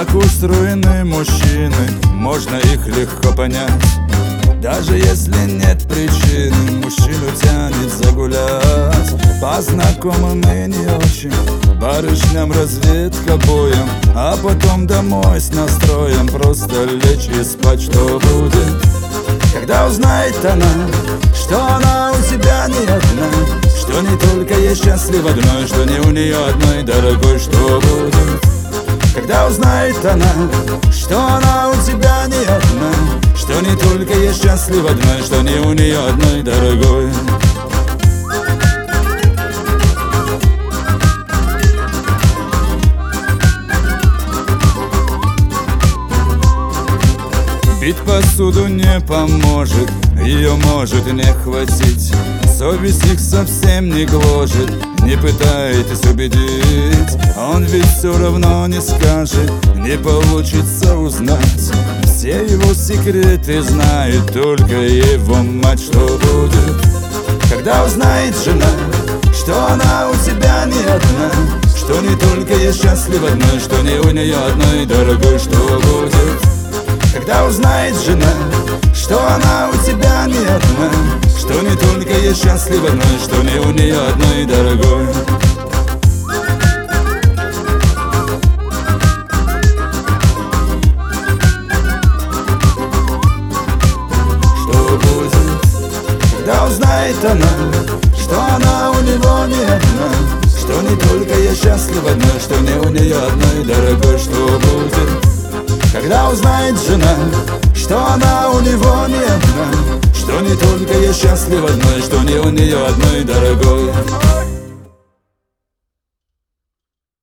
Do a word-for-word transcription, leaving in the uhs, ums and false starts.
Как устроены мужчины, можно их легко понять. Даже если нет причины, мужчину тянет загулять. По знакомым и не очень, барышням разведка боем, а потом домой с настроем просто лечь и спать. Что будет, когда узнает она, что она у тебя не одна, что не только ей счастлива одной, что не у нее одной, дорогой? Что будет, когда узнает она, что она у тебя не одна, что не только ей счастлива одной, что не у нее одной, дорогой? Бить посуду не поможет, ее может не хватить. Совесть их совсем не гложет, не пытайтесь убедить. Он ведь все равно не скажет, не получится узнать. Все его секреты знает только его мать. Что будет, когда узнает жена, что она у тебя не одна, что не только ей счастлива одной, что не у нее одной, дорогой? Что будет, когда узнает жена, что она у тебя не одна, что не только ей счастлива одной, что не у нее одной, дорогой? Что будет, когда узнает она, что она у него не одна, что не только ей счастлива одной, что не у нее одной, дорогой? Что будет, когда узнает жена, что она у него не одна, что не только ей счастлива одной, что не у нее одной, дорогой?